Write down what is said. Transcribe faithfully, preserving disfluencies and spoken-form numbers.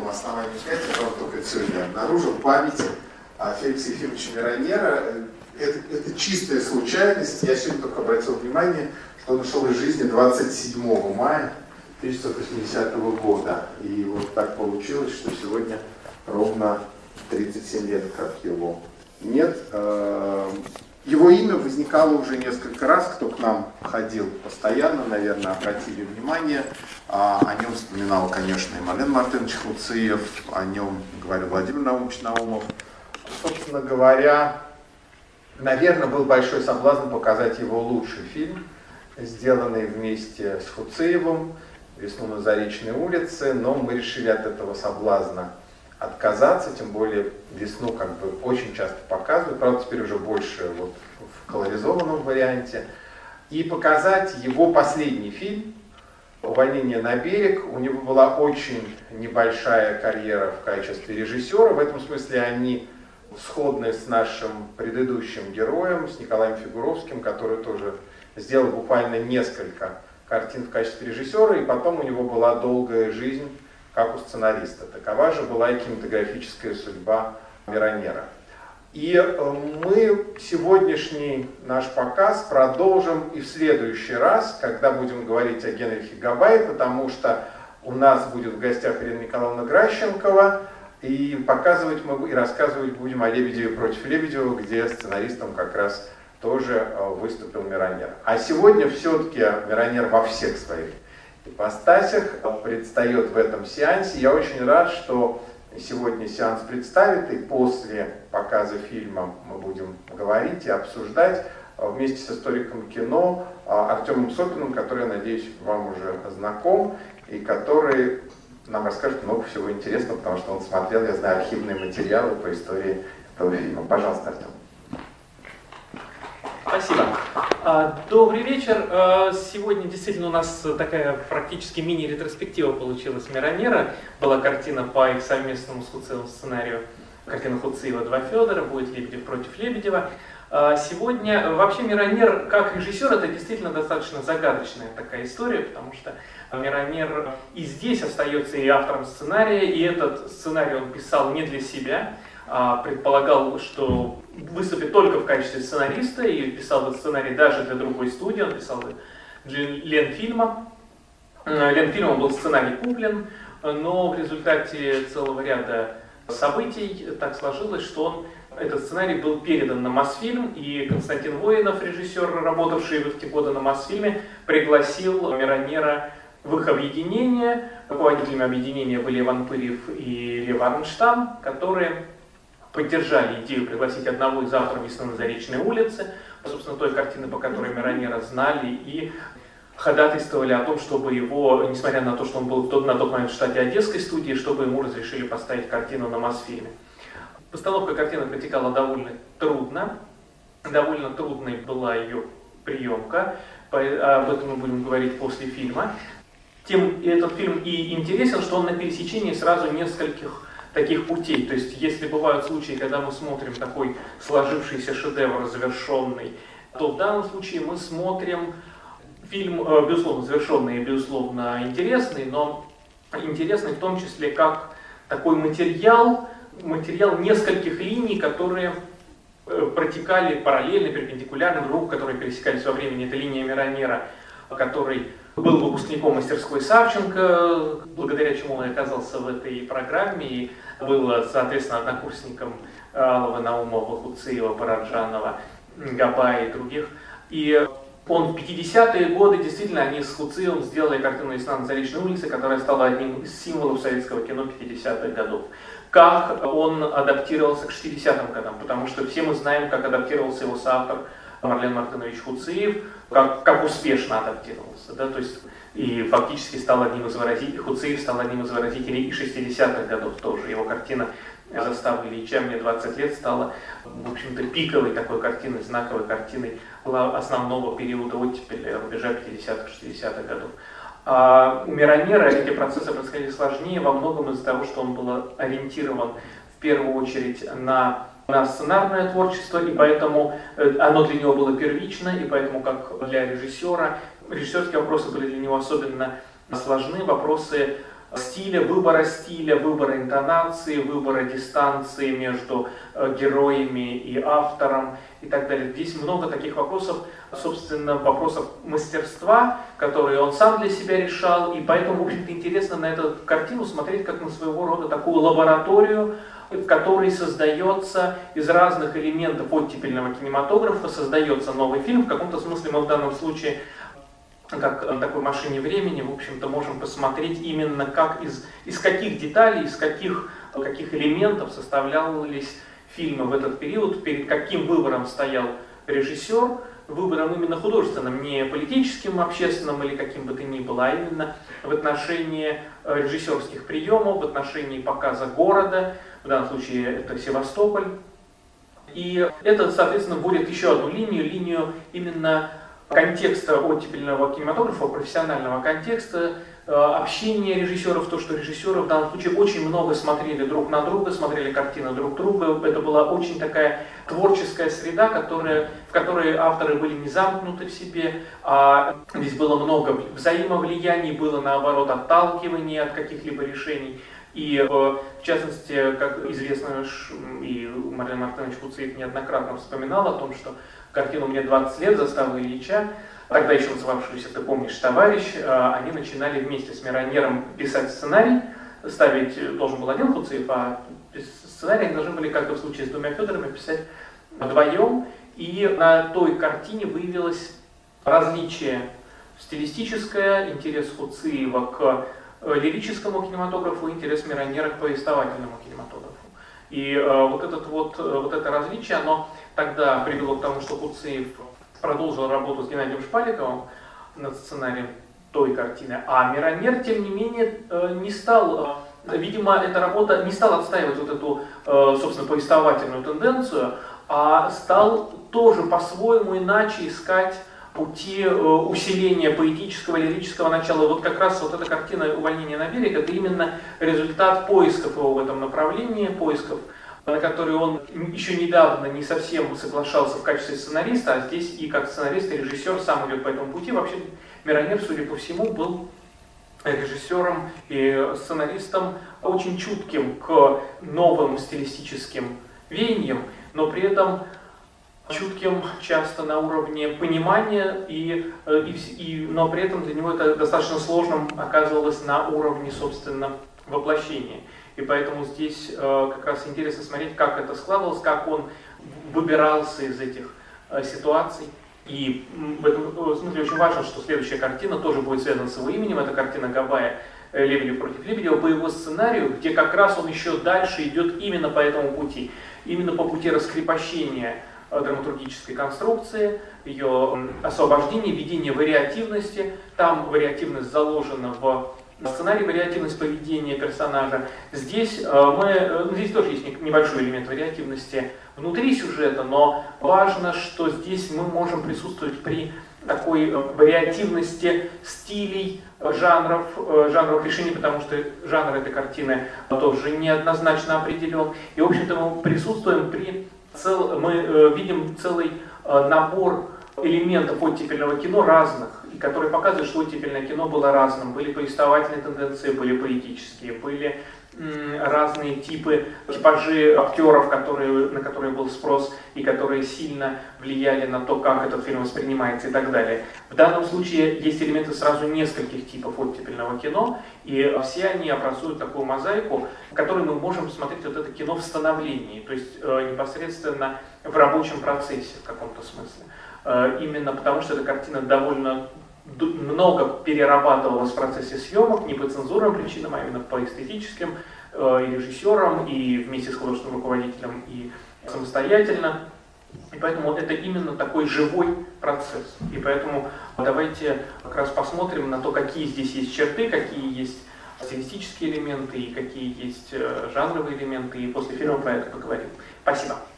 самом основании пять, я только сегодня обнаружил, памяти о Феликсе Ефимовиче Миронера. Это, это чистая случайность. Я сегодня только обратил внимание, что он ушел из жизни двадцать седьмого мая тысяча девятьсот восьмидесятого года. И вот так получилось, что сегодня ровно тридцать семь лет, как его нет. Его имя возникало уже несколько раз, кто к нам ходил постоянно, наверное, обратили внимание. О нем вспоминал, конечно, и Марлен Мартынович Хуциев, о нем говорил Владимир Наумович Наумов. Собственно говоря, наверное, был большой соблазн показать его лучший фильм, сделанный вместе с Хуциевым «Весну на Заречной улице», но мы решили от этого соблазна отказаться, тем более «Весну» как бы очень часто показывают, правда, теперь уже больше вот в колоризованном варианте, и показать его последний фильм «Увольнение на берег». У него была очень небольшая карьера в качестве режиссера, в этом смысле они сходны с нашим предыдущим героем, с Николаем Фигуровским, который тоже сделал буквально несколько картин в качестве режиссера, и потом у него была долгая жизнь как у сценариста. Такова же была и кинематографическая судьба Миронера. И мы сегодняшний наш показ продолжим и в следующий раз, когда будем говорить о Генрихе Габае, потому что у нас будет в гостях Ирина Николаевна Гращенкова, и показывать мы и рассказывать будем о Лебедеве против Лебедева, где сценаристом как раз тоже выступил Миронер. А сегодня все-таки Миронер во всех своих ипостасях предстает в этом сеансе. Я очень рад, что сегодня сеанс представит, и после показа фильма мы будем говорить и обсуждать вместе с историком кино Артемом Сопиным, который, я надеюсь, вам уже знаком, и который нам расскажет много всего интересного, потому что он смотрел, я знаю, архивные материалы по истории этого фильма. Пожалуйста, Артем. Спасибо. Добрый вечер. Сегодня действительно у нас такая практически мини-ретроспектива получилась Миронера. Была картина по их совместному с Хуциевым сценарию, картина Хуциева «Два Федора», будет «Лебедев против Лебедева». Сегодня вообще Миронер как режиссер — это действительно достаточно загадочная такая история, потому что Миронер и здесь остается и автором сценария, и этот сценарий он писал не для себя, а предполагал, что выступит только в качестве сценариста, и писал этот сценарий даже для другой студии, он писал для Ленфильма. Ленфильмом был сценарий куплен, но в результате целого ряда событий так сложилось, что он, этот сценарий был передан на Мосфильм, и Константин Воинов, режиссер, работавший в те годы на Мосфильме, пригласил Миронера в их объединение. Руководителями объединения были Иван Пырьев и Лев Арнштам, которые поддержали идею пригласить одного из авторов «Весны на Заречной улице», собственно, той картины, по которой Миронера знали, и ходатайствовали о том, чтобы его, несмотря на то, что он был в тот, на тот момент в штате Одесской студии, чтобы ему разрешили поставить картину на Мосфильме. Постановка картины протекала довольно трудно, довольно трудной была ее приемка, об этом мы будем говорить после фильма. Тем этот фильм и интересен, что он на пересечении сразу нескольких таких путей. То есть, если бывают случаи, когда мы смотрим такой сложившийся шедевр, завершенный, то в данном случае мы смотрим фильм, безусловно, завершенный и, безусловно, интересный, но интересный в том числе как такой материал, материал нескольких линий, которые протекали параллельно, перпендикулярно друг другу, которые пересекались во времени. Это линия Миронера, который был выпускником мастерской Савченко, благодаря чему он оказался в этой программе, и был, соответственно, однокурсником Алова, Наумова, Хуциева, Параджанова, Габая и других. И он в пятидесятые годы, действительно, они с Хуциевым сделали картину «Весна на Заречной улице», которая стала одним из символов советского кино пятидесятых годов. Как он адаптировался к шестидесятым годам, потому что все мы знаем, как адаптировался его соавтор Марлен Мартынович Хуциев, как, как успешно адаптировался. Да? То есть, и фактически стал одним из выразителей, Хуциев стал одним из выразителей и шестидесятых годов тоже. Его картина «Застава Ильича», «Мне двадцать лет» стала, в общем-то, пиковой такой картиной, знаковой картиной основного периода оттепели, рубежа пятидесятых-шестидесятых годов. А у Миронера эти процессы происходили сложнее, во многом из-за того, что он был ориентирован в первую очередь на, на сценарное творчество, и поэтому оно для него было первично, и поэтому, как для режиссера, режиссерские вопросы были для него особенно сложны, вопросы стиля, выбора стиля, выбора интонации, выбора дистанции между героями и автором и так далее. Здесь много таких вопросов, собственно, вопросов мастерства, которые он сам для себя решал, и поэтому, в общем-то, интересно на эту картину смотреть как на своего рода такую лабораторию, в которой создается из разных элементов оттепельного кинематографа, создается новый фильм. В каком-то смысле мы в данном случае, как на такой машине времени, в общем-то, можем посмотреть именно как из, из каких деталей, из каких, каких элементов составлялись фильмы в этот период, перед каким выбором стоял режиссер, выбором именно художественным, не политическим, общественным или каким бы то ни было, а именно в отношении режиссерских приемов, в отношении показа города, в данном случае это Севастополь. И это, соответственно, вводит еще одну линию, линию именно контекста оттепельного кинематографа, профессионального контекста, общения режиссеров, то, что режиссеры в данном случае очень много смотрели друг на друга, смотрели картины друг друга. Это была очень такая творческая среда, которая, в которой авторы были не замкнуты в себе, а здесь было много взаимовлияний, было наоборот отталкивание от каких-либо решений. И в частности, как известно, и Марлен Мартынович Куцыев неоднократно вспоминал о том, что картину «Мне двадцать лет» заставы Ильича, тогда еще называвшуюся «Ты помнишь, товарищ», они начинали вместе с Миронером писать сценарий, ставить должен был один Куцыев, а сценарий они должны были, как и в случае с двумя Федорами, писать вдвоем. И на той картине выявилось различие стилистическое, интерес Куцыева к лирическому кинематографу, интерес Миронера к повествовательному кинематографу. И э, вот, этот вот, вот это различие, оно тогда привело к тому, что Куцыев продолжил работу с Геннадием Шпаликовым над сценарием той картины, а Миронер, тем не менее, э, не стал, э, видимо, эта работа не стала отстаивать вот эту, э, собственно, повествовательную тенденцию, а стал тоже по-своему иначе искать пути усиления поэтического, лирического начала. Вот как раз вот эта картина «Увольнение на берег» — это именно результат поисков его в этом направлении, поисков, на которые он еще недавно не совсем соглашался в качестве сценариста, а здесь и как сценарист, и режиссер сам идет по этому пути. Вообще Миронер, судя по всему, был режиссером и сценаристом очень чутким к новым стилистическим веяниям, но при этом чутким часто на уровне понимания, и, и, и, но при этом для него это достаточно сложным оказывалось на уровне, собственно, воплощения. И поэтому здесь э, как раз интересно смотреть, как это складывалось, как он выбирался из этих э, ситуаций. И в этом смысле очень важно, что следующая картина тоже будет связана с его именем. Это картина Габая «Лебедев против Лебедева» по его сценарию, где как раз он еще дальше идет именно по этому пути. Именно по пути раскрепощения драматургической конструкции, ее освобождения, введения вариативности. Там вариативность заложена в сценарии, вариативность поведения персонажа. Здесь, мы, здесь тоже есть небольшой элемент вариативности внутри сюжета, но важно, что здесь мы можем присутствовать при такой вариативности стилей, жанров, жанровых решений, потому что жанр этой картины тоже неоднозначно определен. И, в общем-то, мы присутствуем при Цел, мы э, видим целый э, набор элементов оттепельного кино разных, и которые показывают, что оттепельное кино было разным. Были повествовательные тенденции, были поэтические, были м, разные типы, типажи актеров, которые, на которые был спрос и которые сильно влияли на то, как этот фильм воспринимается и так далее. В данном случае есть элементы сразу нескольких типов оттепельного кино, и все они образуют такую мозаику, в которой мы можем смотреть вот это кино в становлении, то есть э, непосредственно в рабочем процессе в каком-то смысле. Э, именно потому, что эта картина довольно много перерабатывалась в процессе съемок, не по цензурным причинам, а именно по эстетическим, э, и режиссером, и вместе с художественным руководителем, и самостоятельно. И поэтому это именно такой живой процесс. И поэтому давайте как раз посмотрим на то, какие здесь есть черты, какие есть стилистические элементы, и какие есть жанровые элементы, и после фильма про это поговорим. Спасибо.